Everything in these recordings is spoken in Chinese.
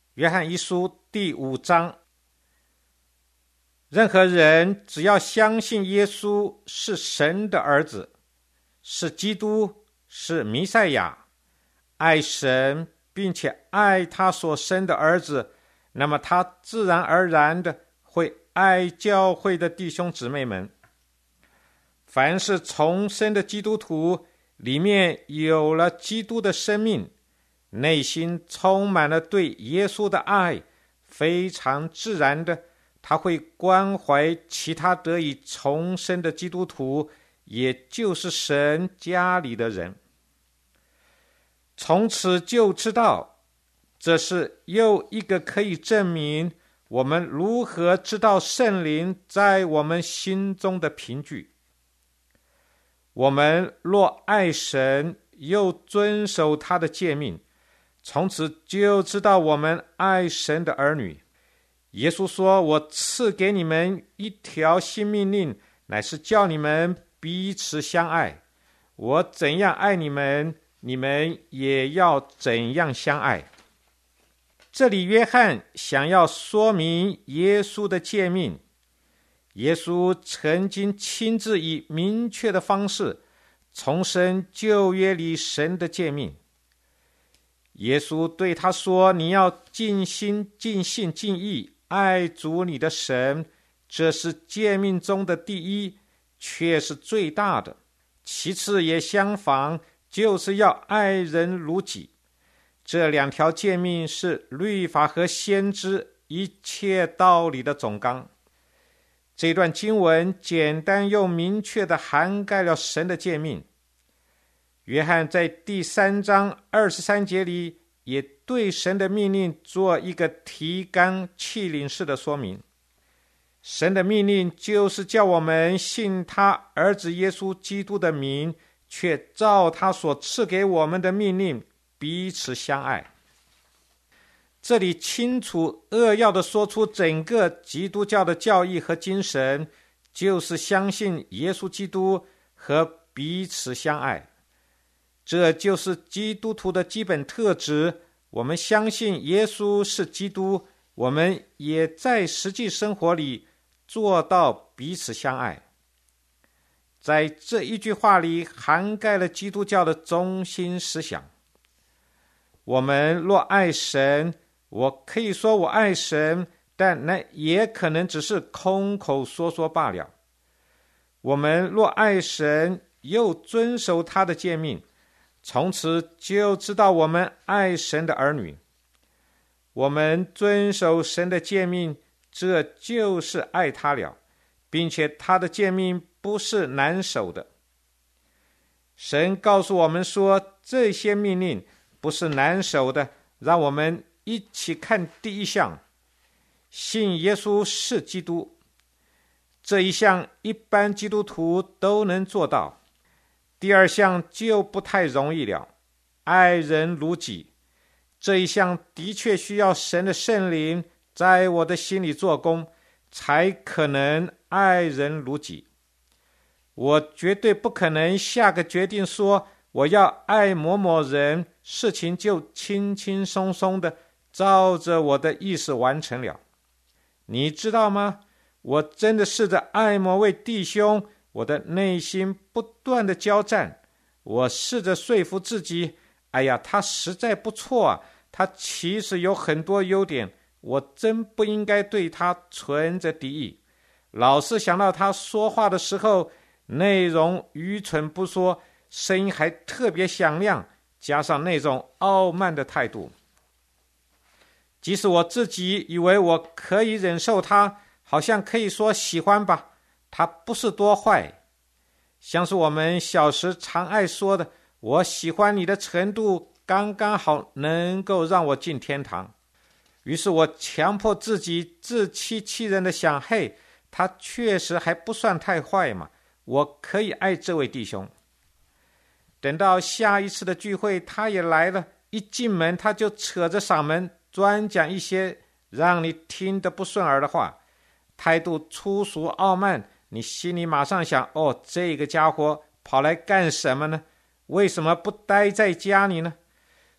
约翰一书第5章，任何人只要相信耶稣是神的儿子，是基督，是弥赛亚，爱神并且爱他所生的儿子，那么他自然而然的会爱教会的弟兄姊妹们。凡是重生的基督徒，里面有了基督的生命，内心充满了对耶稣的爱，非常自然的他会关怀其他得以重生的基督徒，也就是神家里的人。从此就知道，这是又一个可以证明我们如何知道圣灵在我们心中的凭据。我们若爱神，又遵守他的诫命，从此就知道我们爱神的儿女。耶稣说，我赐给你们一条新命令，乃是叫你们彼此相爱。我怎样爱你们，你们也要怎样相爱。这里约翰想要说明耶稣的诫命。耶稣曾经亲自以明确的方式重申旧约里神的诫命。耶稣对他说，你要尽心尽性尽意爱主你的神，这是诫命中的第一，却是最大的。其次也相仿，就是要爱人如己。这2条诫命是律法和先知一切道理的总纲。这段经文简单又明确地涵盖了神的诫命。约翰在第3章23节里也对神的命令做一个提纲挈领式的说明。神的命令就是叫我们信他儿子耶稣基督的名，却照他所赐给我们的命令彼此相爱。这里清楚扼要地说出整个基督教的教义和精神，就是相信耶稣基督和彼此相爱。这就是基督徒的基本特质。我们相信耶稣是基督，我们也在实际生活里做到彼此相爱。在这一句话里涵盖了基督教的中心思想。我们若爱神，我可以说我爱神，但那也可能只是空口说说罢了。我们若爱神，又遵守他的诫命，从此就知道我们爱神的儿女。我们遵守神的诫命，这就是爱他了，并且他的诫命不是难守的。神告诉我们说，这些命令不是难守的。让我们一起看第1项，信耶稣是基督。这一项一般基督徒都能做到。第2项就不太容易了，爱人如己。这一项的确需要神的圣灵在我的心里做工，才可能爱人如己。我绝对不可能下个决定说我要爱某某人，事情就轻轻松松的照着我的意思完成了。你知道吗？我真的试着爱某位弟兄，我的内心不断的交战，我试着说服自己，哎呀，他实在不错啊，他其实有很多优点，我真不应该对他存着敌意。老是想到他说话的时候，内容愚蠢不说，声音还特别响亮，加上那种傲慢的态度。即使我自己以为我可以忍受他，好像可以说喜欢吧，他不是多坏。像是我们小时常爱说的，我喜欢你的程度刚刚好能够让我进天堂。于是我强迫自己自欺欺人的想，嘿，他确实还不算太坏嘛，我可以爱这位弟兄。等到下一次的聚会他也来了，一进门他就扯着嗓门专讲一些让你听得不顺耳的话，态度粗俗傲慢，你心里马上想，哦，这个家伙跑来干什么呢？为什么不待在家里呢？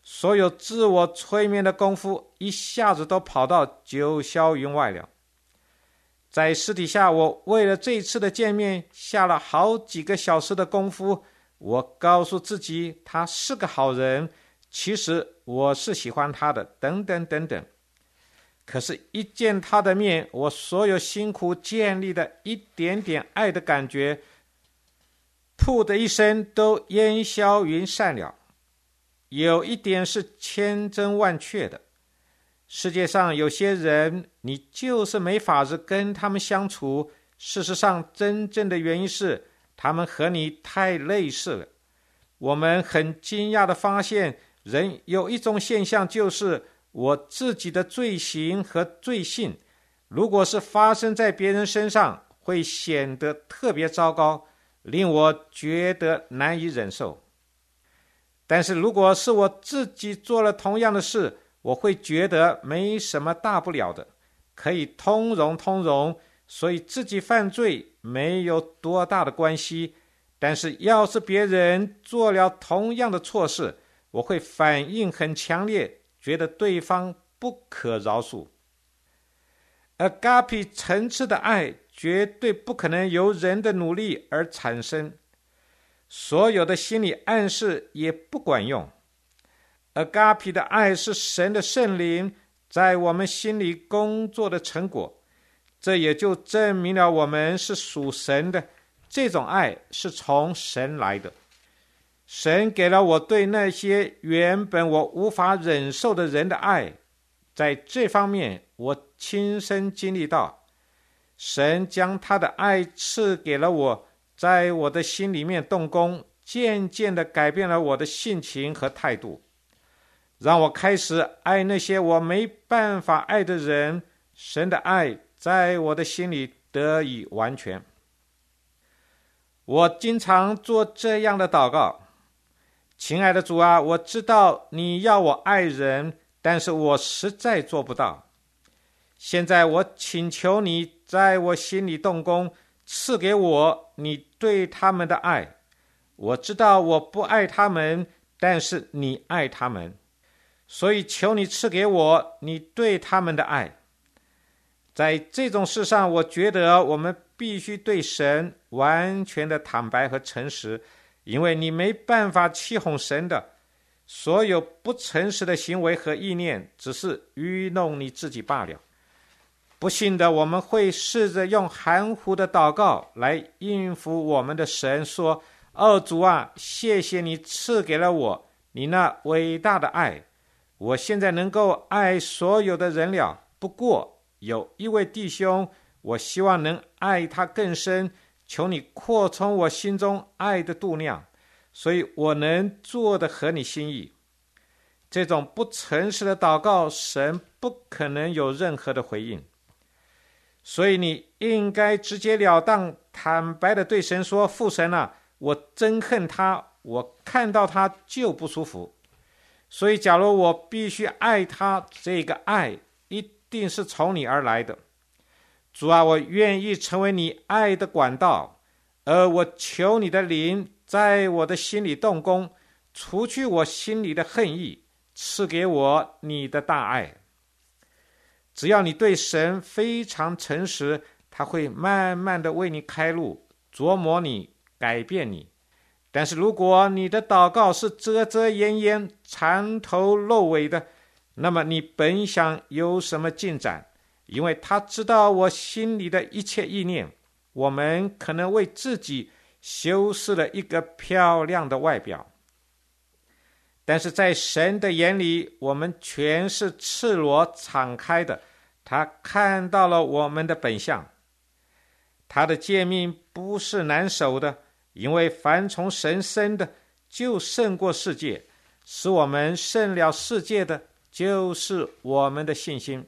所有自我催眠的功夫一下子都跑到九霄云外了。在私底下，我为了这一次的见面下了好几个小时的功夫，我告诉自己他是个好人，其实我是喜欢他的，等等等等。可是一见他的面，我所有辛苦建立的一点点爱的感觉，噗的一声都烟消云散了。有一点是千真万确的，世界上有些人你就是没法子跟他们相处，事实上真正的原因是他们和你太类似了。我们很惊讶地发现，人有一种现象，就是我自己的罪行和罪性，如果是发生在别人身上，会显得特别糟糕，令我觉得难以忍受。但是如果是我自己做了同样的事，我会觉得没什么大不了的，可以通融，所以自己犯罪没有多大的关系。但是要是别人做了同样的错事，我会反应很强烈，觉得对方不可饶恕。agape 层次的爱绝对不可能由人的努力而产生，所有的心理暗示也不管用。agape 的爱是神的圣灵在我们心里工作的成果，这也就证明了我们是属神的，这种爱是从神来的。神给了我对那些原本我无法忍受的人的爱，在这方面我亲身经历到，神将他的爱赐给了我，在我的心里面动工，渐渐地改变了我的性情和态度，让我开始爱那些我没办法爱的人。神的爱在我的心里得以完全。我经常做这样的祷告：亲爱的主啊，我知道你要我爱人，但是我实在做不到。现在我请求你在我心里动工，赐给我你对他们的爱。我知道我不爱他们，但是你爱他们，所以求你赐给我你对他们的爱。在这种事上，我觉得我们必须对神完全的坦白和诚实，因为你没办法欺哄神的。所有不诚实的行为和意念只是愚弄你自己罢了。不信的，我们会试着用含糊的祷告来应付我们的神，说：主啊，谢谢你赐给了我你那伟大的爱，我现在能够爱所有的人了。不过有一位弟兄，我希望能爱他更深，求你扩充我心中爱的度量，所以我能做得合你心意。这种不诚实的祷告，神不可能有任何的回应。所以你应该直截了当坦白地对神说：父神啊，我憎恨他，我看到他就不舒服。所以假如我必须爱他，这个爱一定是从你而来的。主啊，我愿意成为你爱的管道，而我求你的灵在我的心里动工，除去我心里的恨意，赐给我你的大爱。只要你对神非常诚实，他会慢慢的为你开路，琢磨你，改变你。但是如果你的祷告是遮遮掩掩、藏头露尾的，那么你本想有什么进展？因为他知道我心里的一切意念。我们可能为自己修饰了一个漂亮的外表，但是在神的眼里，我们全是赤裸敞开的。他看到了我们的本相。他的诫命不是难守的，因为凡从神生的，就胜过世界。使我们胜了世界的，就是我们的信心。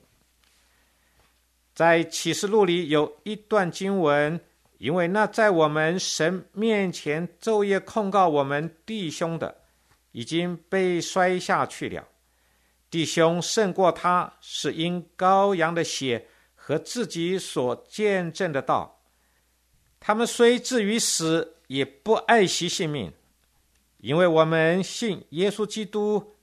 在启示录里有一段经文，因为那在我们神面前昼夜控告我们弟兄的，已经被摔下去了。弟兄胜过他，是因羔羊的血和自己所见证的道。他们虽至于死，也不爱惜性命。因为我们信耶稣基督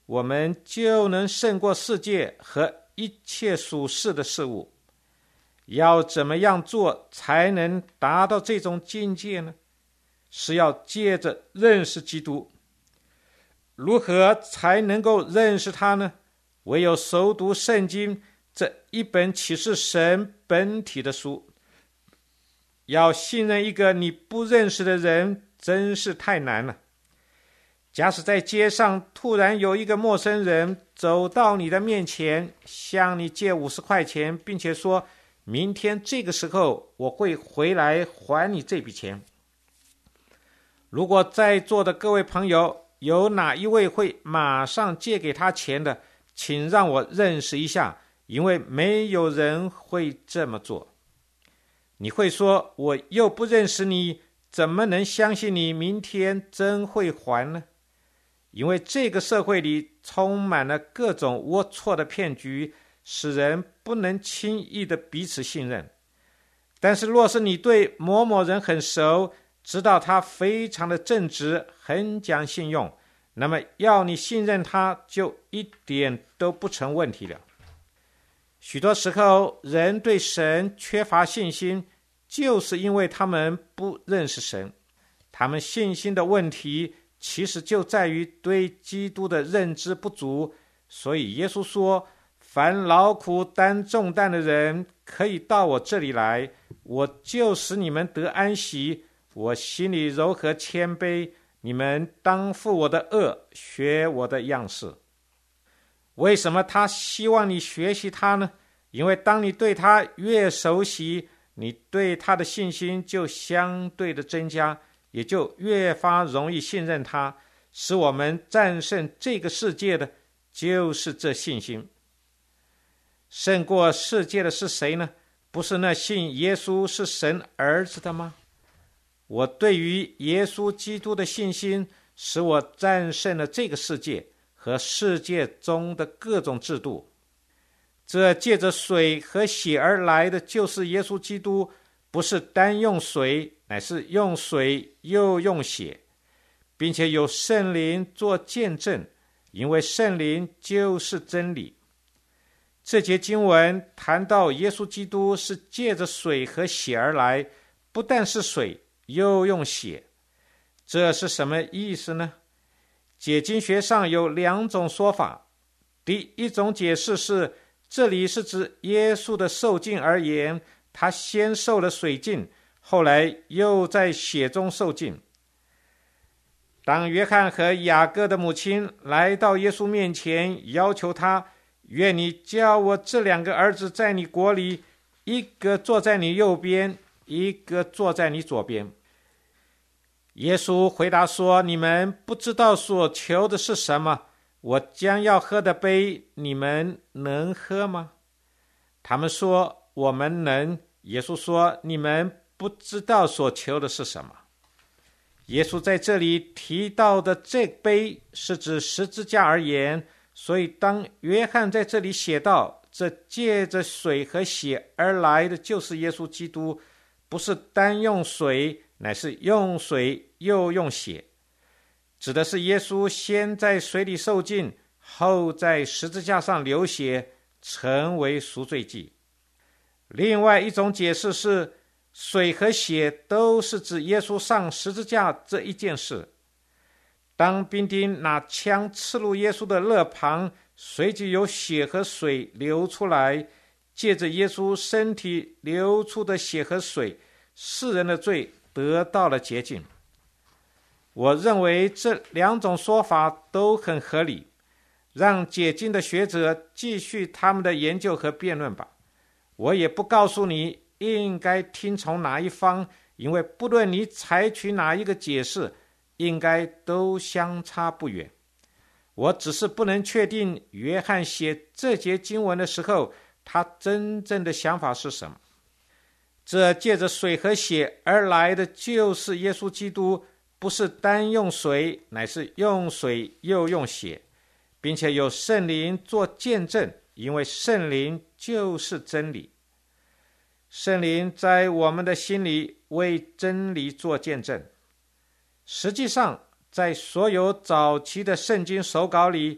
我们就能胜过世界和一切属世的事物。要怎么样做才能达到这种境界呢？是要借着认识基督。如何才能够认识他呢？唯有熟读圣经这一本启示神本体的书。要信任一个你不认识的人，真是太难了。假使在街上突然有一个陌生人走到你的面前，向你借50块钱，并且说明天这个时候我会回来还你这笔钱。如果在座的各位朋友有哪一位会马上借给他钱的，请让我认识一下，因为没有人会这么做。你会说，我又不认识你，怎么能相信你明天真会还呢？因为这个社会里充满了各种龌龊的骗局，使人不能轻易的彼此信任。但是若是你对某某人很熟，知道他非常的正直，很讲信用，那么要你信任他就一点都不成问题了。许多时候人对神缺乏信心，就是因为他们不认识神。他们信心的问题其实就在于对基督的认知不足。所以耶稣说，凡劳苦担重担的人可以到我这里来，我就使你们得安息。我心里柔和谦卑，你们当负我的恶，学我的样式。为什么他希望你学习他呢？因为当你对他越熟悉，你对他的信心就相对的增加，也就越发容易信任他。使我们战胜这个世界的就是这信心。胜过世界的是谁呢？不是那信耶稣是神儿子的吗？我对于耶稣基督的信心，使我战胜了这个世界和世界中的各种制度。这借着水和血而来的就是耶稣基督，不是单用水，乃是用水又用血，并且有圣灵做见证，因为圣灵就是真理。这节经文谈到耶稣基督是借着水和血而来，不但是水，又用血。这是什么意思呢？解经学上有2种说法。第一种解释是，这里是指耶稣的受浸而言，他先受了水浸，后来又在血中受浸。当约翰和雅各的母亲来到耶稣面前，要求他，愿你叫我这2个儿子在你国里，一个坐在你右边，一个坐在你左边。耶稣回答说，你们不知道所求的是什么，我将要喝的杯，你们能喝吗？他们说，我们能。耶稣说，你们不知道所求的是什么。耶稣在这里提到的这杯是指十字架而言，所以当约翰在这里写道，这借着水和血而来的就是耶稣基督，不是单用水，乃是用水又用血，指的是耶稣先在水里受浸，后在十字架上流血，成为赎罪祭。另外一种解释是，水和血都是指耶稣上十字架这一件事。当兵丁拿枪刺入耶稣的肋旁，随即有血和水流出来，借着耶稣身体流出的血和水，世人的罪得到了洁净。我认为这2种说法都很合理，让解经的学者继续他们的研究和辩论吧。我也不告诉你应该听从哪一方，因为不论你采取哪一个解释，应该都相差不远。我只是不能确定约翰写这节经文的时候，他真正的想法是什么。这借着水和血而来的就是耶稣基督，不是单用水，乃是用水又用血，并且有圣灵做见证，因为圣灵就是真理。圣灵在我们的心里为真理做见证。实际上，在所有早期的圣经手稿里，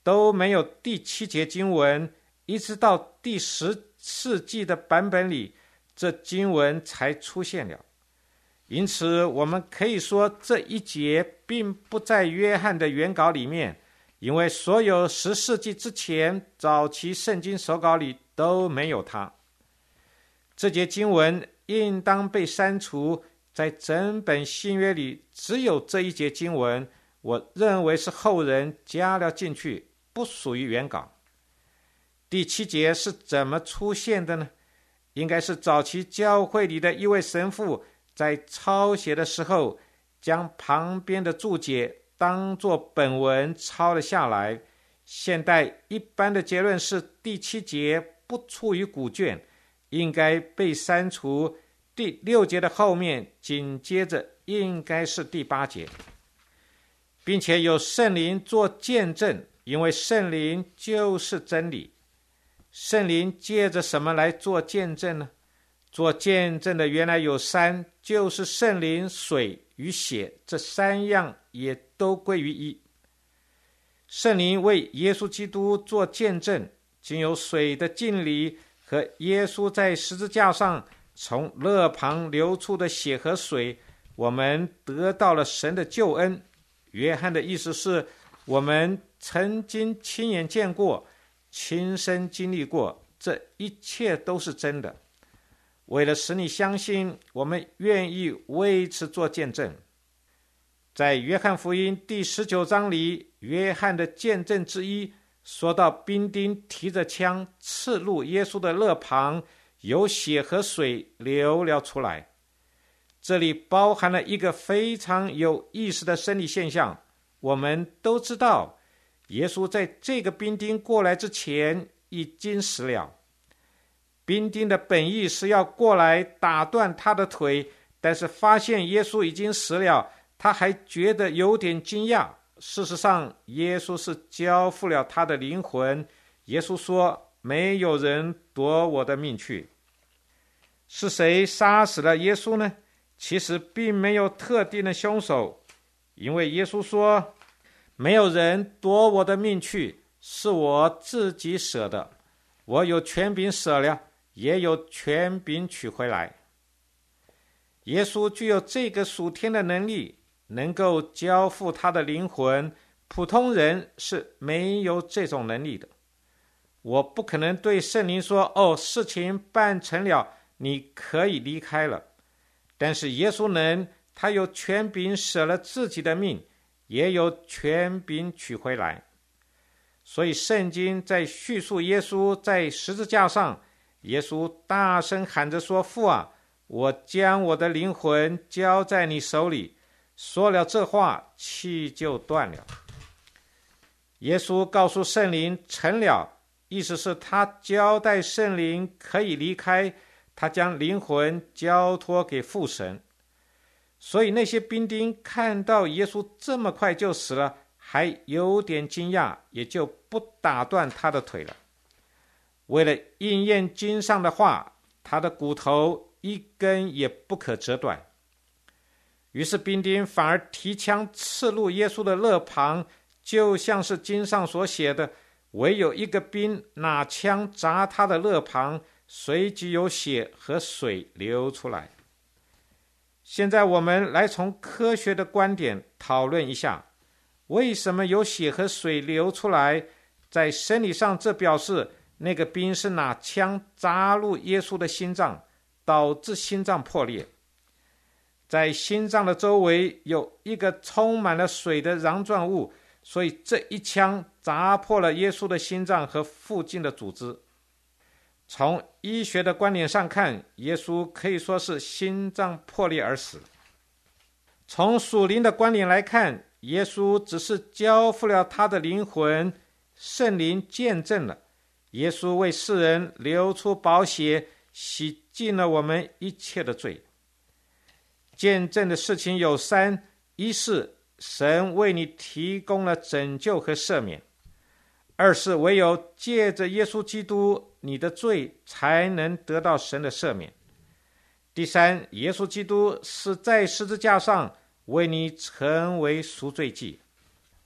都没有第7节经文，一直到第10世纪的版本里，这经文才出现了。因此我们可以说这一节并不在约翰的原稿里面，因为所有10世纪之前早期圣经手稿里都没有它。这节经文应当被删除，在整本新约里只有这一节经文，我认为是后人加了进去，不属于原稿。第7节是怎么出现的呢？应该是早期教会里的一位神父在抄写的时候，将旁边的注解当作本文抄了下来。现代一般的结论是第7节不出于古卷，应该被删除。第6节的后面紧接着应该是第8节，并且有圣灵做见证，因为圣灵就是真理。圣灵借着什么来做见证呢？做见证的原来有3，就是圣灵、水与血，这3样也都归于一。圣灵为耶稣基督做见证，经由水的浸礼和耶稣在十字架上从肋旁流出的血和水，我们得到了神的救恩。约翰的意思是，我们曾经亲眼见过，亲身经历过，这一切都是真的。为了使你相信，我们愿意为此做见证。在约翰福音第19章里，约翰的见证之一说到兵丁提着枪刺入耶稣的肋旁，有血和水流了出来。这里包含了一个非常有意思的生理现象。我们都知道，耶稣在这个兵丁过来之前已经死了。兵丁的本意是要过来打断他的腿，但是发现耶稣已经死了，他还觉得有点惊讶。事实上，耶稣是交付了他的灵魂。耶稣说，没有人夺我的命去。是谁杀死了耶稣呢？其实并没有特定的凶手，因为耶稣说，没有人夺我的命去，是我自己舍的。我有权柄舍了，也有权柄取回来。耶稣具有这个属天的能力，能够交付他的灵魂，普通人是没有这种能力的。我不可能对圣灵说，事情办成了，你可以离开了。但是耶稣能，他有权柄舍了自己的命，也有权柄取回来。所以圣经在叙述耶稣在十字架上，耶稣大声喊着说，父啊，我将我的灵魂交在你手里。说了这话，气就断了。耶稣告诉圣灵成了，意思是他交代圣灵可以离开，他将灵魂交托给父神。所以那些兵丁看到耶稣这么快就死了，还有点惊讶，也就不打断他的腿了。为了应验经上的话，他的骨头一根也不可折断。于是兵丁反而提枪刺入耶稣的肋旁，就像是经上所写的，唯有一个兵拿枪砸他的肋旁，随即有血和水流出来。现在我们来从科学的观点讨论一下，为什么有血和水流出来？在生理上，这表示那个兵是拿枪扎入耶稣的心脏，导致心脏破裂。在心脏的周围有一个充满了水的囊状物，所以这一枪砸破了耶稣的心脏和附近的组织。从医学的观点上看，耶稣可以说是心脏破裂而死。从属灵的观点来看，耶稣只是交付了他的灵魂，圣灵见证了，耶稣为世人流出宝血，洗净了我们一切的罪。见证的事情有3：一是神为你提供了拯救和赦免；二是唯有借着耶稣基督，你的罪才能得到神的赦免；第3，耶稣基督是在十字架上为你成为赎罪祭。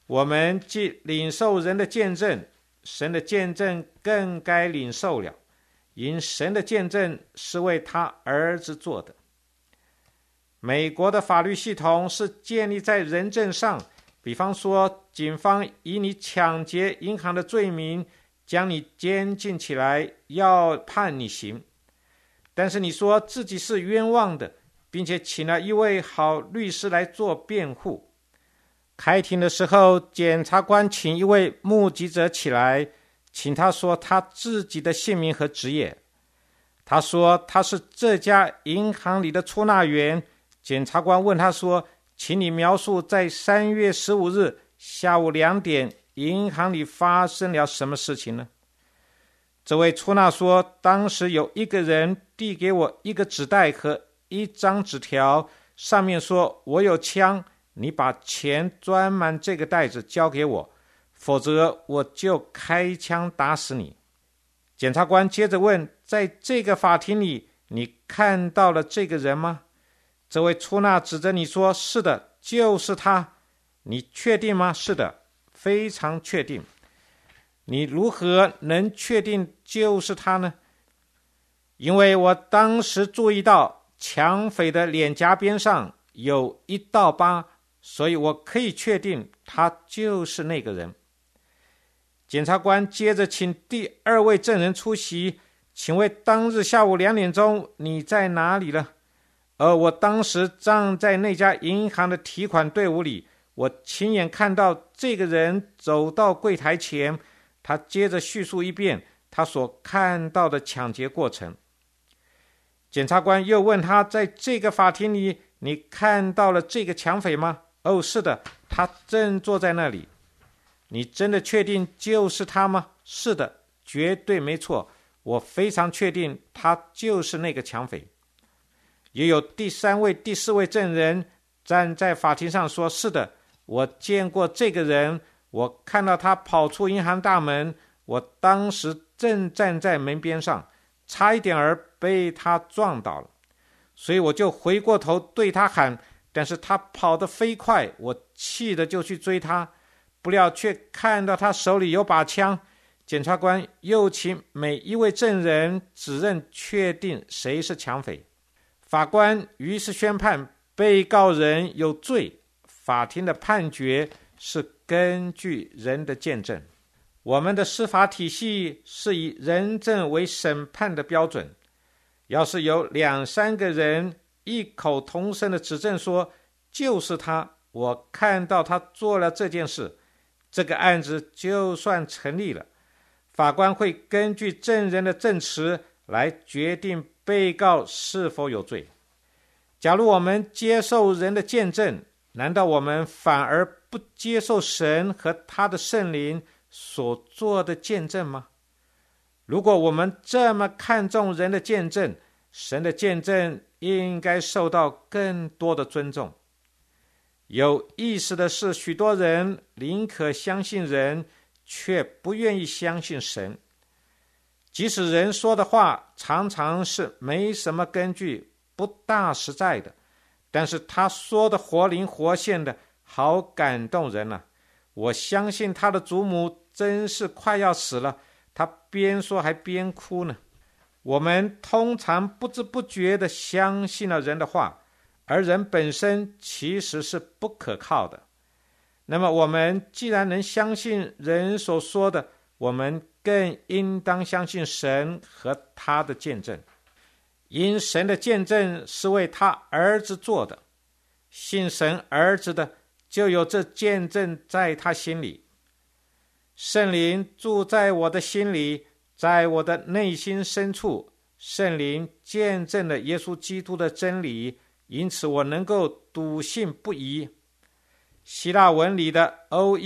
我们既领受人的见证，神的见证更该领受了，因神的见证是为他儿子做的。美国的法律系统是建立在人证上，比方说警方以你抢劫银行的罪名将你监禁起来，要判你刑，但是你说自己是冤枉的，并且请了一位好律师来做辩护。开庭的时候，检察官请一位目击者起来，请他说他自己的姓名和职业。他说他是这家银行里的出纳员。检察官问他说，请你描述在3月15日下午2点银行里发生了什么事情呢？这位出纳说，当时有一个人递给我一个纸袋和一张纸条，上面说，我有枪，你把钱装满这个袋子交给我，否则我就开枪打死你。检察官接着问，在这个法庭里，你看到了这个人吗？这位出纳指着你说，是的，就是他。你确定吗？是的，非常确定。你如何能确定就是他呢？因为我当时注意到抢匪的脸颊边上有一道疤，所以我可以确定他就是那个人。检察官接着请第2位证人出席，请问当日下午2点钟你在哪里了？我当时站在那家银行的提款队伍里，我亲眼看到这个人走到柜台前。他接着叙述一遍他所看到的抢劫过程。检察官又问他，在这个法庭里，你看到了这个抢匪吗？是的，他正坐在那里。你真的确定就是他吗？是的，绝对没错，我非常确定他就是那个抢匪。也有第3位、第4位证人站在法庭上说，是的，我见过这个人，我看到他跑出银行大门，我当时正站在门边上，差一点儿被他撞倒了，所以我就回过头对他喊，但是他跑得飞快，我气得就去追他，不料却看到他手里有把枪。检察官又请每一位证人指认确定谁是抢匪。法官于是宣判被告人有罪。法庭的判决是根据人的见证。我们的司法体系是以人证为审判的标准。要是有2、3个人异口同声的指证说，就是他，我看到他做了这件事，这个案子就算成立了。法官会根据证人的证词来决定被告是否有罪。假如我们接受人的见证，难道我们反而不接受神和他的圣灵所做的见证吗？如果我们这么看重人的见证，神的见证应该受到更多的尊重。有意思的是，许多人宁可相信人，却不愿意相信神。即使人说的话常常是没什么根据，不大实在的，但是他说的活灵活现的，好感动人啊！我相信他的祖母真是快要死了，他边说还边哭呢。我们通常不知不觉地相信了人的话，而人本身其实是不可靠的。那么我们既然能相信人所说的，我们更应当相信神和他的见证。因神的见证是为他儿子做的，信神儿子的就有这见证在他心里。圣灵住在我的心里，在我的内心深处，圣灵见证了耶稣基督的真理，因此我能够笃信不疑。希腊文里的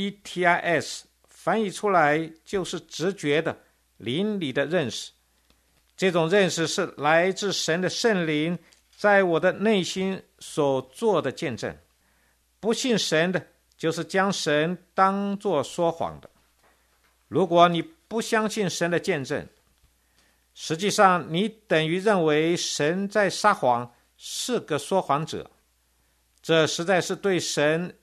OETIS 翻译出来就是直觉的、灵里的认识。这种认识是来自神的圣灵在我的内心所做的见证。不信神的，就是将神当作说谎的。如果你不相信神的见证，实际上你等于认为神在撒谎，是个说谎者。这实在是对神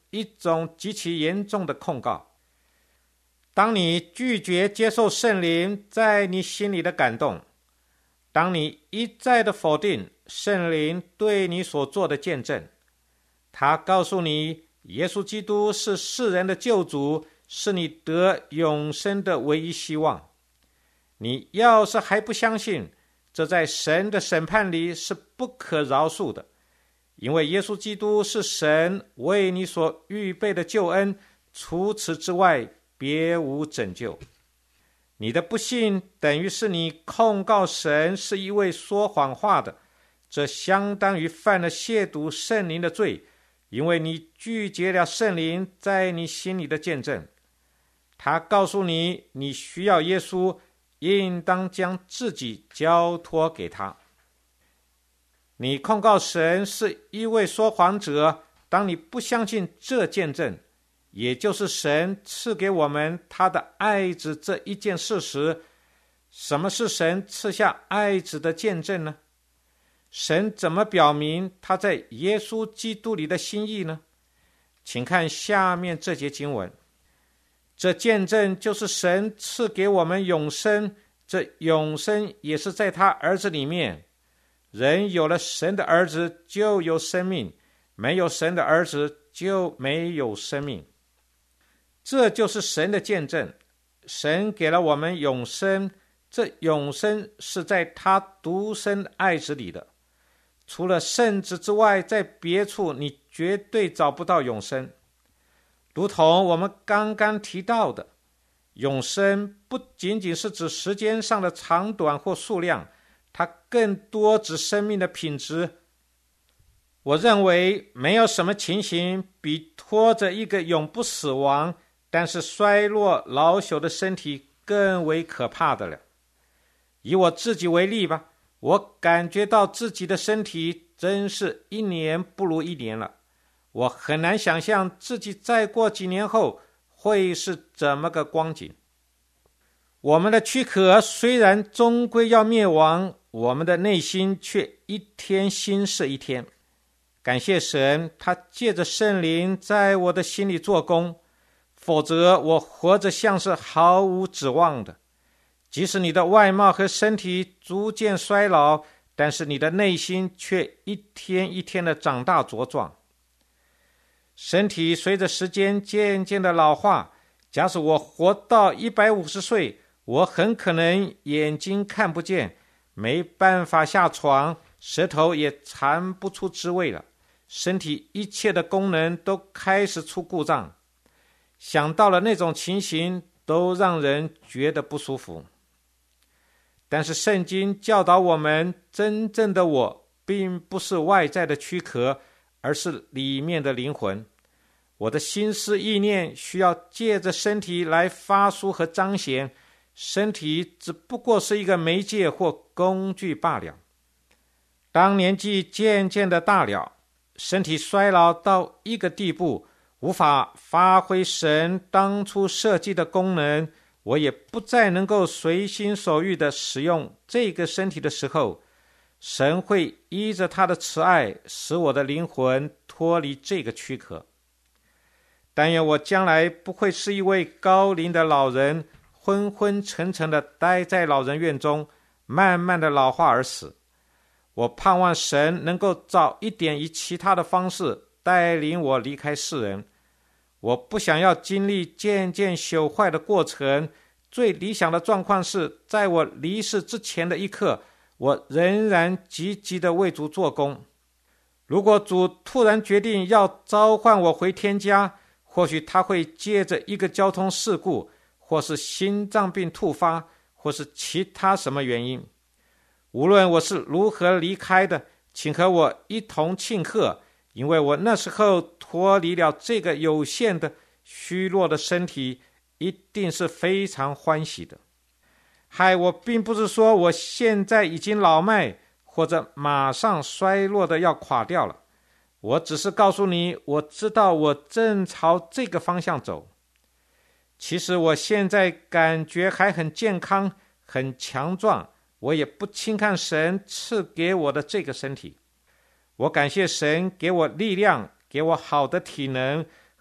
一种极其严重的控告。当你拒绝接受圣灵在你心里的感动，当你一再的否定圣灵对你所做的见证，他告诉你耶稣基督是世人的救主，是你得永生的唯一希望。你要是还不相信，这在神的审判里是不可饶恕的，因为耶稣基督是神为你所预备的救恩，除此之外别无拯救。你的不信等于是你控告神是一位说谎话的，这相当于犯了亵渎圣灵的罪，因为你拒绝了圣灵在你心里的见证。他告诉你，你需要耶稣，应当将自己交托给他。你控告神是一位说谎者，当你不相信这见证，也就是神赐给我们他的爱子这一件事实。什么是神赐下爱子的见证呢？神怎么表明他在耶稣基督里的心意呢？请看下面这节经文。这见证就是神赐给我们永生，这永生也是在他儿子里面。人有了神的儿子就有生命，没有神的儿子就没有生命。这就是神的见证，神给了我们永生，这永生是在他独生爱子里的。除了圣子之外，在别处你绝对找不到永生。如同我们刚刚提到的，永生不仅仅是指时间上的长短或数量，它更多指生命的品质。我认为没有什么情形比拖着一个永不死亡但是衰落老朽的身体更为可怕的了。以我自己为例吧，我感觉到自己的身体真是一年不如一年了。我很难想象自己再过几年后会是怎么个光景。我们的躯壳虽然终归要灭亡，我们的内心却一天新似一天。感谢神，他借着圣灵在我的心里做工，否则我活着像是毫无指望的。即使你的外貌和身体逐渐衰老，但是你的内心却一天一天的长大茁壮。身体随着时间渐渐的老化，假使我活到150岁，我很可能眼睛看不见，没办法下床，舌头也尝不出滋味了，身体一切的功能都开始出故障。想到了那种情形，都让人觉得不舒服。但是圣经教导我们，真正的我并不是外在的躯壳，而是里面的灵魂。我的心思意念需要借着身体来发出和彰显，身体只不过是一个媒介或工具罢了。当年纪渐渐的大了，身体衰老到一个地步，无法发挥神当初设计的功能，我也不再能够随心所欲地使用这个身体的时候，神会依着他的慈爱使我的灵魂脱离这个躯壳。但愿我将来不会是一位高龄的老人，昏昏沉沉地待在老人院中，慢慢的老化而死。我盼望神能够早一点以其他的方式带领我离开世人。我不想要经历渐渐朽坏的过程，最理想的状况是在我离世之前的一刻，我仍然积极的为主做工。如果主突然决定要召唤我回天家，或许他会借着一个交通事故，或是心脏病突发，或是其他什么原因。无论我是如何离开的，请和我一同庆贺，因为我那时候脱离了这个有限的虚弱的身体，一定是非常欢喜的。我并不是说我现在已经老迈，或者马上衰落的要垮掉了。我只是告诉你，我知道我正朝这个方向走。其实我现在感觉还很健康，很强壮，我也不轻看神赐给我的这个身体。我感谢神给我力量，给我好的体能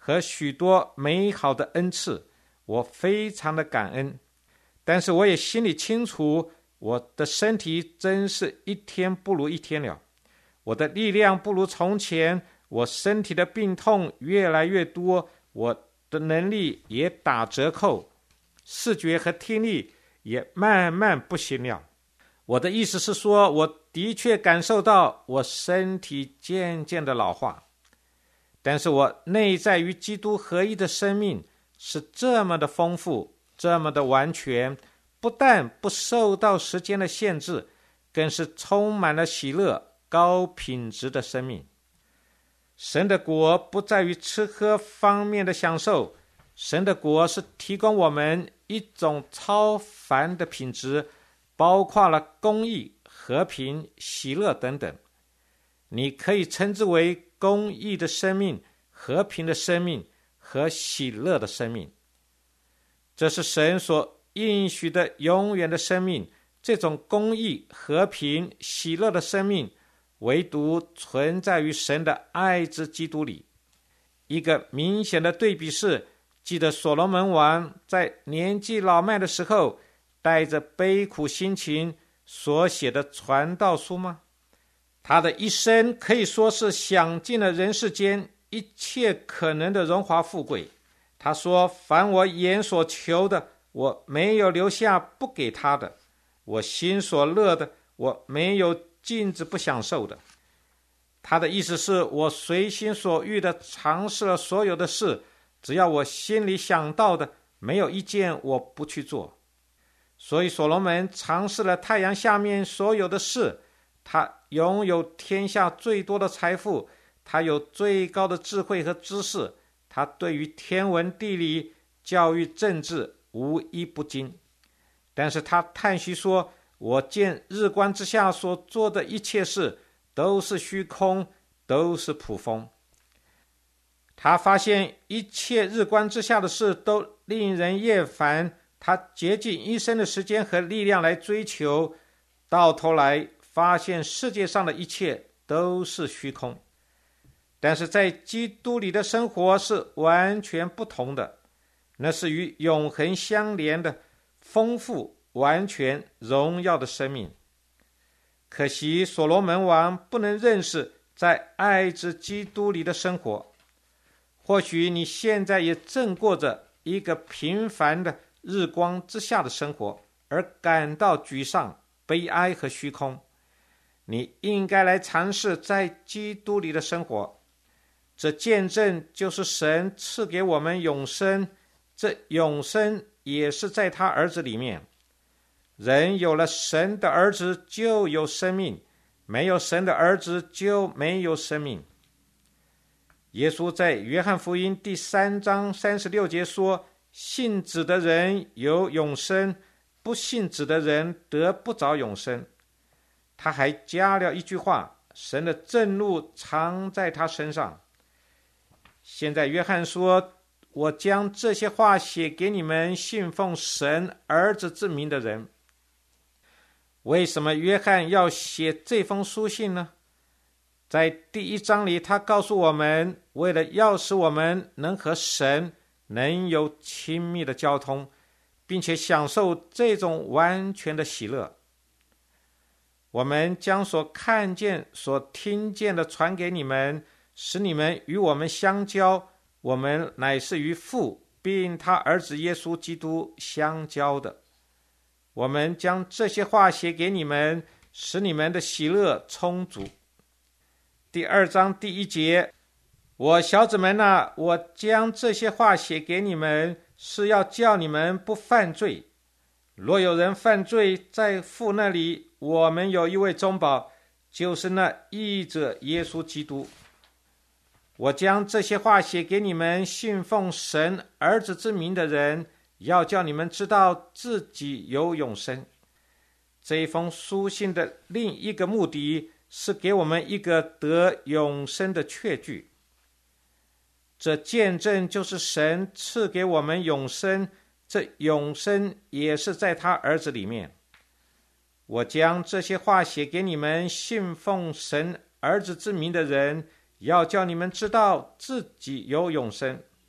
和许多美好的恩赐，我非常的感恩。但是我也心里清楚，我的身体真是一天不如一天了，我的力量不如从前，我身体的病痛越来越多，我的能力也打折扣，视觉和听力也慢慢不行了。我的意思是说，我的确感受到我身体渐渐的老化，但是我内在与基督合一的生命是这么的丰富，这么的完全，不但不受到时间的限制，更是充满了喜乐、高品质的生命。神的国不在于吃喝方面的享受，神的国是提供我们一种超凡的品质，包括了公义、和平、喜乐等等。你可以称之为公义的生命、和平的生命和喜乐的生命。这是神所应许的永远的生命。这种公义、和平、喜乐的生命唯独存在于神的爱子基督里。一个明显的对比是，记得所罗门王在年纪老迈的时候，带着悲苦心情所写的传道书吗？他的一生可以说是享尽了人世间一切可能的荣华富贵。他说，凡我眼所求的，我没有留下不给他的，我心所乐的，我没有禁止不享受的。他的意思是，我随心所欲地尝试了所有的事，只要我心里想到的，没有一件我不去做。所以所罗门尝试了太阳下面所有的事，他拥有天下最多的财富，他有最高的智慧和知识，他对于天文地理、教育、政治无一不精。但是他叹息说，我见日光之下所做的一切事都是虚空，都是捕风。他发现一切日光之下的事都令人厌烦，他竭尽一生的时间和力量来追求，到头来发现世界上的一切都是虚空。但是在基督里的生活是完全不同的，那是与永恒相连的丰富、完全、荣耀的生命。可惜所罗门王不能认识在爱子基督里的生活。或许你现在也正过着一个平凡的日光之下的生活，而感到沮丧、悲哀和虚空。你应该来尝试在基督里的生活，这见证就是神赐给我们永生，这永生也是在他儿子里面。人有了神的儿子就有生命，没有神的儿子就没有生命。耶稣在约翰福音第3章36节说，信子的人有永生，不信子的人得不着永生。他还加了一句话，神的震怒藏在他身上。现在约翰说，我将这些话写给你们信奉神儿子之名的人。为什么约翰要写这封书信呢？在第1章里，他告诉我们，为了要使我们能和神能有亲密的交通，并且享受这种完全的喜乐。我们将所看见、所听见的传给你们，使你们与我们相交，我们乃是与父并他儿子耶稣基督相交的。我们将这些话写给你们，使你们的喜乐充足。第2章第1节，我小子们啊，我将这些话写给你们，是要叫你们不犯罪。若有人犯罪，在父那里，我们有一位中保，就是那义者耶稣基督。我将这些话写给你们信奉神儿子之名的人，要叫你们知道自己有永生。这一封书信的另一个目的是给我们一个得永生的确据。这见证就是神赐给我们永生，这永生也是在他儿子里面。我将这些话写给你们信奉神儿子之名的人，要叫你们知道自己有永生。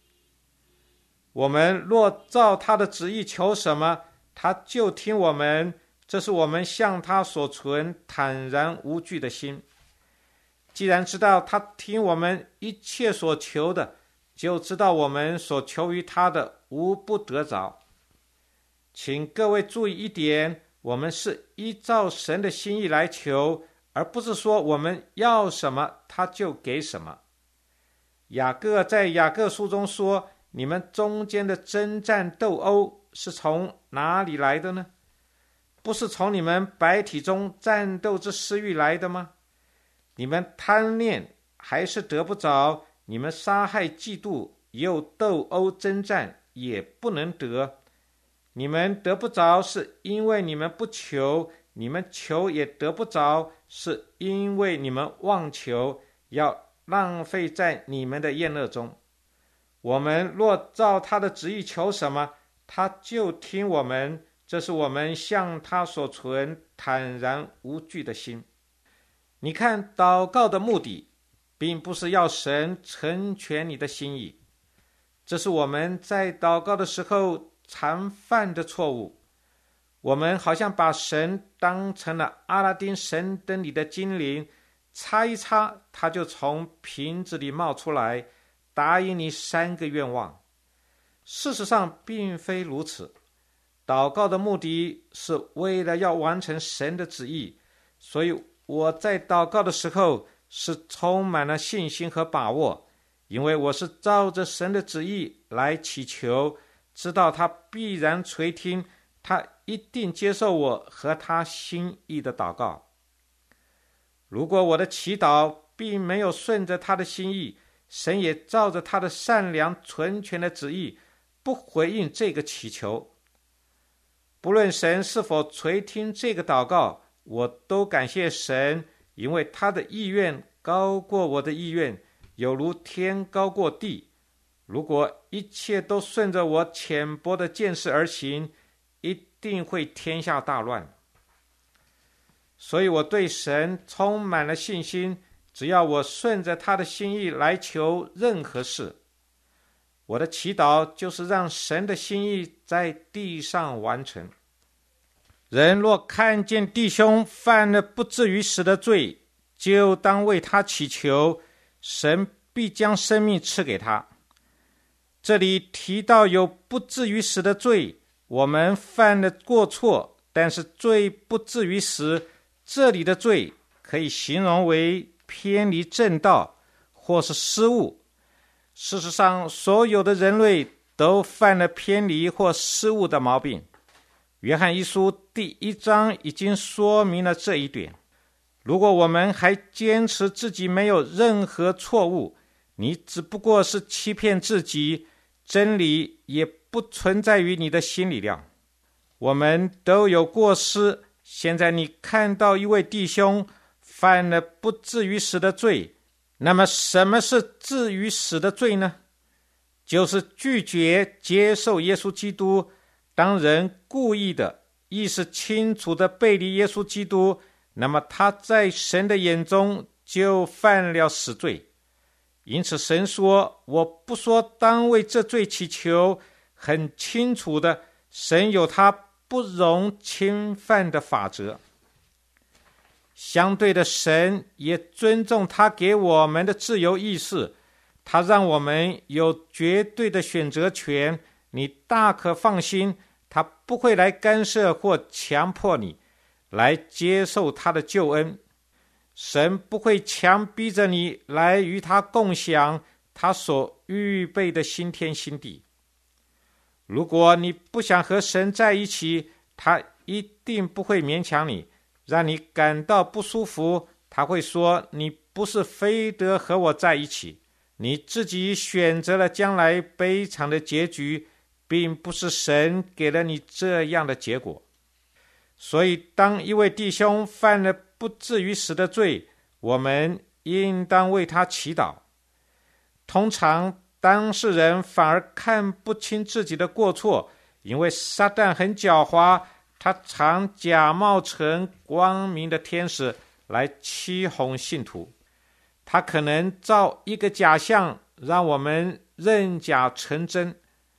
我们若照他的旨意求什么，他就听我们，这是我们向他所存坦然无惧的心。既然知道他听我们一切所求的，就知道我们所求于他的无不得着。请各位注意一点，我们是依照神的心意来求，而不是说我们要什么他就给什么。雅各在雅各书中说，你们中间的征战斗殴是从哪里来的呢？不是从你们百体中战斗之私欲来的吗？你们贪恋还是得不着，你们杀害嫉妒又斗殴征战也不能得。你们得不着是因为你们不求，你们求也得不着，是因为你们妄求，要浪费在你们的宴乐中。我们若照他的旨意求什么，他就听我们，这是我们向他所存坦然无惧的心。你看，祷告的目的并不是要神成全你的心意，这是我们在祷告的时候常犯的错误。我们好像把神当成了阿拉丁神灯里的精灵，擦一擦它就从瓶子里冒出来，答应你3个愿望。事实上并非如此，祷告的目的是为了要完成神的旨意，所以我在祷告的时候是充满了信心和把握，因为我是照着神的旨意来祈求，知道他必然垂听，他一定接受我和他心意的祷告。如果我的祈祷并没有顺着他的心意，神也照着他的善良纯全的旨意不回应这个祈求。不论神是否垂听这个祷告，我都感谢神，因为他的意愿高过我的意愿，有如天高过地。如果一切都顺着我浅薄的见识而行，一定会天下大乱。所以我对神充满了信心，只要我顺着他的心意来求任何事，我的祈祷就是让神的心意在地上完成。人若看见弟兄犯了不至于死的罪，就当为他祈求，神必将生命赐给他。这里提到有不至于死的罪，我们犯了过错，但是罪不至于死，这里的罪可以形容为偏离正道或是失误。事实上，所有的人类都犯了偏离或失误的毛病。约翰一书第1章已经说明了这一点。如果我们还坚持自己没有任何错误，你只不过是欺骗自己，真理也不存在于你的心里了。我们都有过失，现在你看到一位弟兄犯了不至于死的罪，那么什么是至于死的罪呢？就是拒绝接受耶稣基督。当人故意的、意识清楚的背离耶稣基督，那么他在神的眼中就犯了死罪。因此神说，我不说当为这罪祈求，很清楚的，神有他不容侵犯的法则。相对的，神也尊重他给我们的自由意识，他让我们有绝对的选择权，你大可放心，他不会来干涉或强迫你来接受他的救恩。神不会强逼着你来与他共享他所预备的新天新地。如果你不想和神在一起，他一定不会勉强你，让你感到不舒服。他会说，你不是非得和我在一起，你自己选择了将来悲惨的结局，并不是神给了你这样的结果。所以当一位弟兄犯了不至于死的罪，我们应当为他祈祷。通常当事人反而看不清自己的过错，因为撒旦很狡猾，他常假冒成光明的天使来欺哄信徒。他可能造一个假象，让我们认假成真。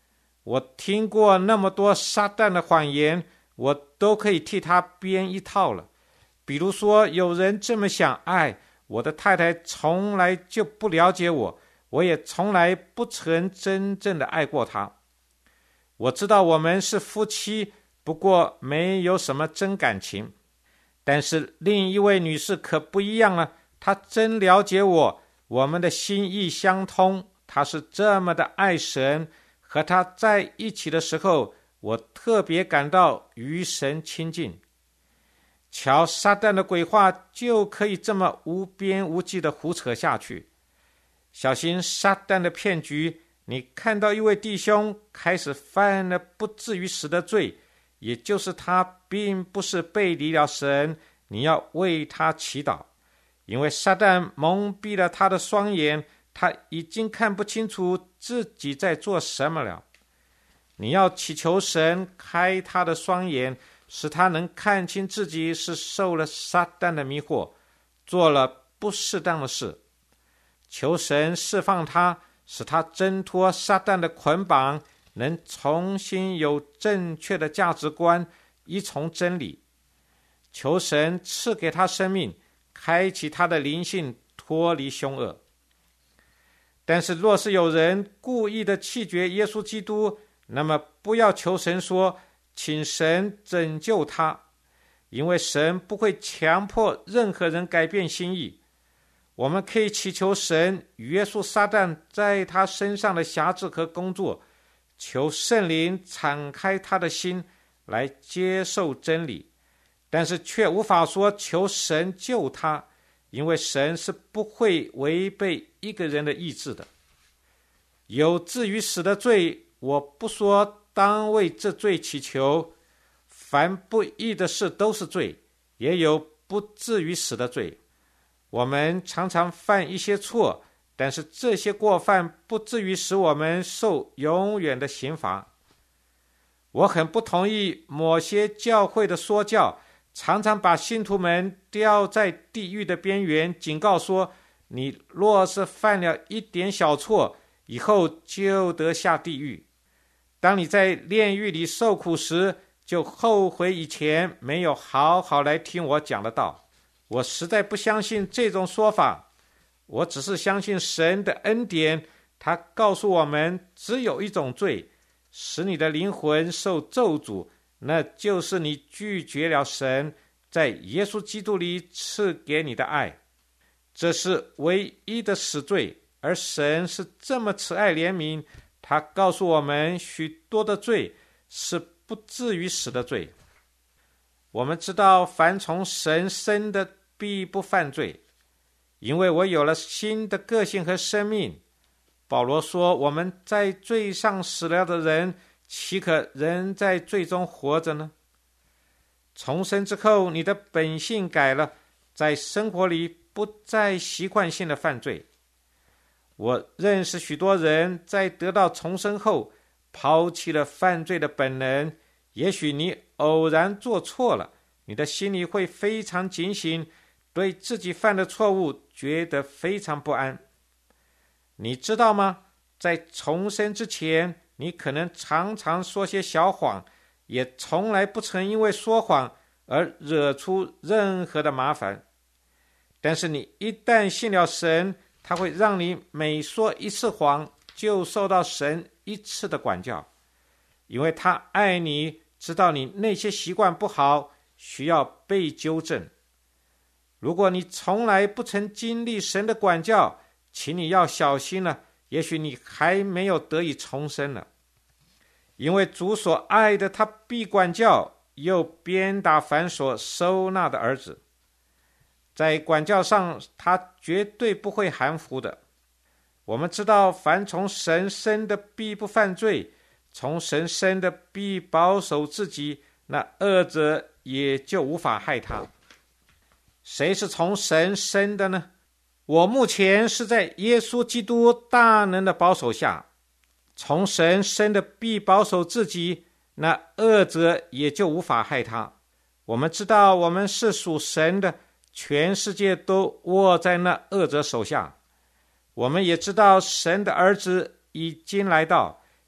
我听过那么多撒旦的谎言，我都可以替他编一套了。比如说，有人这么想：我的太太从来就不了解我，我也从来不曾真正的爱过她。我知道我们是夫妻，不过没有什么真感情。但是另一位女士可不一样了，她真了解我，我们的心意相通，她是这么的爱神，和她在一起的时候，我特别感到与神亲近。瞧，撒旦的鬼话就可以这么无边无际的胡扯下去。小心撒旦的骗局，你看到一位弟兄开始犯了不至于死的罪，也就是他并不是背离了神，你要为他祈祷，因为撒旦蒙蔽了他的双眼，他已经看不清楚自己在做什么了。你要祈求神开他的双眼，使他能看清自己是受了撒旦的迷惑，做了不适当的事。求神释放他，使他挣脱撒旦的捆绑，能重新有正确的价值观，依从真理。求神赐给他生命，开启他的灵性，脱离凶恶。但是若是有人故意的弃绝耶稣基督，那么不要求神说请神拯救他，因为神不会强迫任何人改变心意。我们可以祈求神约束撒旦在他身上的辖制和工作，求圣灵敞开他的心来接受真理，但是却无法说求神救他，因为神是不会违背一个人的意志的。有至于死的罪，我不说当为这罪祈求，凡不义的事都是罪，也有不至于死的罪。我们常常犯一些错，但是这些过犯不至于使我们受永远的刑罚。我很不同意某些教会的说教，常常把信徒们吊在地狱的边缘，警告说，你若是犯了一点小错，以后就得下地狱。当你在炼狱里受苦时，就后悔以前没有好好来听我讲的道。我实在不相信这种说法，我只是相信神的恩典，他告诉我们只有一种罪，使你的灵魂受咒诅，那就是你拒绝了神在耶稣基督里赐给你的爱。这是唯一的死罪，而神是这么慈爱怜悯，他告诉我们许多的罪是不至于死的罪。我们知道凡从神生的必不犯罪，因为我有了新的个性和生命。保罗说，我们在罪上死了的人，岂可仍在罪中活着呢？重生之后，你的本性改了，在生活里不再习惯性的犯罪。我认识许多人在得到重生后抛弃了犯罪的本能。也许你偶然做错了，你的心里会非常警醒，对自己犯的错误觉得非常不安。你知道吗？在重生之前，你可能常常说些小谎，也从来不曾因为说谎而惹出任何的麻烦。但是你一旦信了神，他会让你每说一次谎就受到神一次的管教，因为他爱你，知道你那些习惯不好，需要被纠正。如果你从来不曾经历神的管教，请你要小心了，也许你还没有得以重生呢。因为主所爱的，他必管教，又鞭打凡所收纳的儿子。在管教上，他绝对不会含糊的。我们知道，凡从神生的必不犯罪，从神生的必保守自己，那恶者也就无法害他。谁是从神生的呢？我目前是在耶稣基督大能的保守下，从神生的必保守自己，那恶者也就无法害他。我们知道我们是属神的，全世界都握在那恶者手下。我们也知道神的儿子已经来到，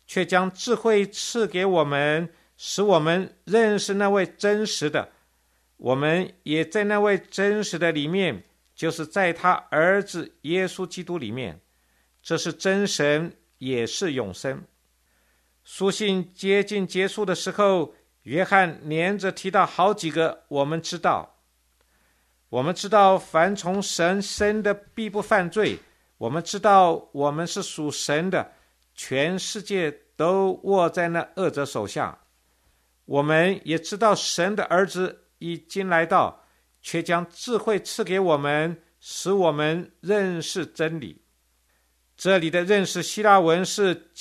却将智慧赐给我们，使我们认识那位真实的。我们也在那位真实的里面，就是在他儿子耶稣基督里面。这是真神，也是永生。书信接近结束的时候，约翰连着提到好几个我们知道。我们知道凡从神生的必不犯罪，我们知道我们是属神的，全世界都握在那恶者手下。我们也知道神的儿子已经来到，却将智慧赐给我们，使我们认识真理。这里的认识希腊文是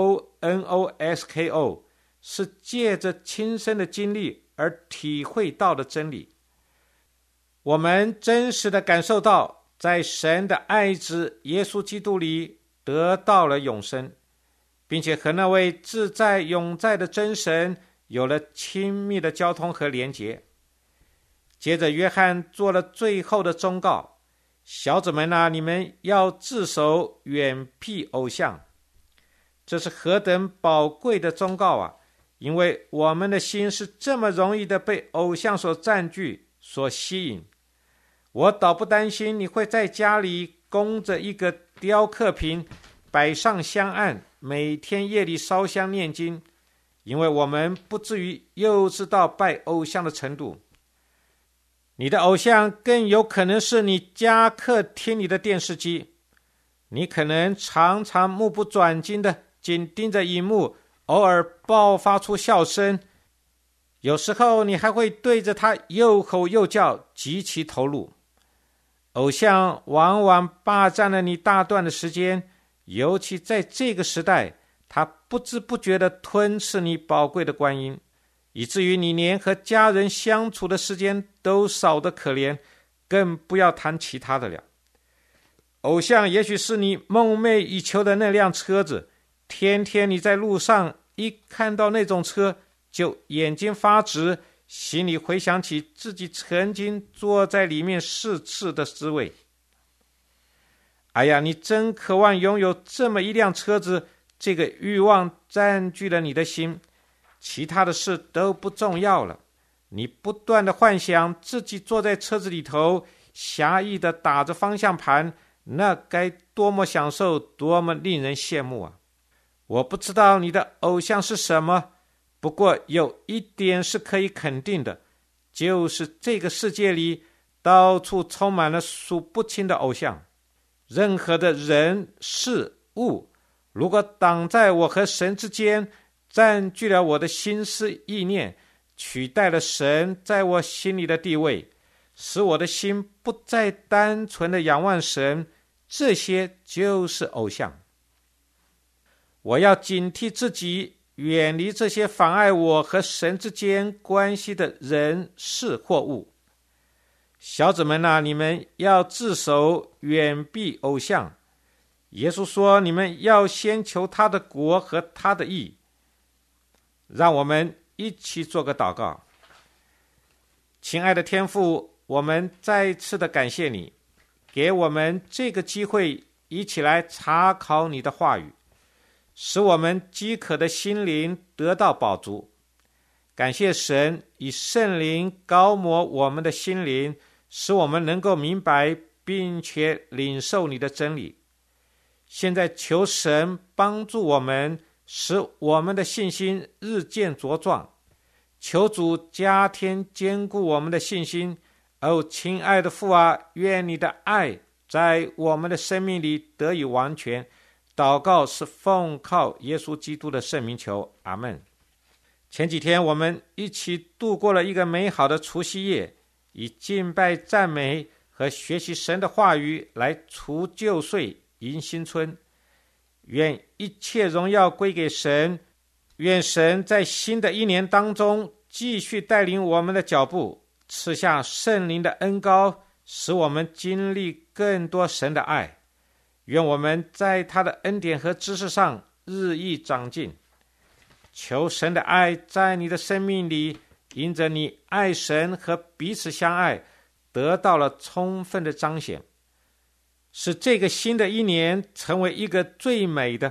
G-O-N-O-S-K-O， 是借着亲身的经历而体会到的真理。我们真实的感受到，在神的爱子耶稣基督里得到了永生，并且和那位自在永在的真神有了亲密的交通和连结。接着约翰做了最后的忠告，小子们啊，你们要自守，远避偶像。这是何等宝贵的忠告啊！因为我们的心是这么容易的被偶像所占据、所吸引。我倒不担心你会在家里供着一个雕刻瓶，摆上香案，每天夜里烧香念经，因为我们不至于幼稚到拜偶像的程度。你的偶像更有可能是你家客厅里的电视机，你可能常常目不转睛的紧盯着荧幕，偶尔爆发出笑声，有时候你还会对着他又吼又叫，极其投入。偶像往往霸占了你大段的时间，尤其在这个时代，他不知不觉地吞噬你宝贵的光阴，以至于你连和家人相处的时间都少得可怜，更不要谈其他的了。偶像也许是你梦寐以求的那辆车子，天天你在路上一看到那种车，就眼睛发直，心里回想起自己曾经坐在里面4次的滋味。哎呀，你真渴望拥有这么一辆车子，这个欲望占据了你的心，其他的事都不重要了。你不断的幻想自己坐在车子里头，侠义的打着方向盘，那该多么享受，多么令人羡慕啊！我不知道你的偶像是什么，不过有一点是可以肯定的，就是这个世界里到处充满了数不清的偶像。任何的人事物，如果挡在我和神之间，占据了我的心思意念，取代了神在我心里的地位，使我的心不再单纯的仰望神，这些就是偶像。我要警惕自己，远离这些妨碍我和神之间关系的人事或物。小子们啊，你们要自守，远避偶像。耶稣说，你们要先求他的国和他的义。让我们一起做个祷告。亲爱的天父，我们再次的感谢你，给我们这个机会，一起来查考你的话语，使我们饥渴的心灵得到饱足。感谢神以圣灵膏抹我们的心灵，使我们能够明白并且领受你的真理。现在求神帮助我们，使我们的信心日渐茁壮。求主加添坚固我们的信心。哦，亲爱的父啊，愿你的爱在我们的生命里得以完全。祷告是奉靠耶稣基督的圣名求，阿们。前几天我们一起度过了一个美好的除夕夜，以敬拜赞美和学习神的话语来除旧岁迎新春。愿一切荣耀归给神，愿神在新的一年当中继续带领我们的脚步，赐下圣灵的恩膏，使我们经历更多神的爱。愿我们在他的恩典和知识上日益长进。求神的爱在你的生命里，因着你爱神和彼此相爱，得到了充分的彰显，使这个新的一年成为一个最美的、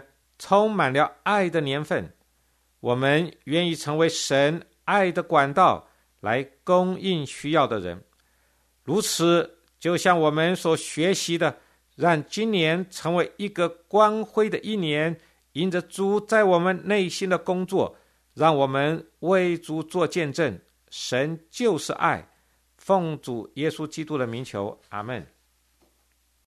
充满了爱的年份，我们愿意成为神爱的管道，来供应需要的人。如此，就像我们所学习的，让今年成为一个光辉的一年，因着主在我们内心的工作，让我们为主做见证。神就是爱，奉主耶稣基督的名求，阿们。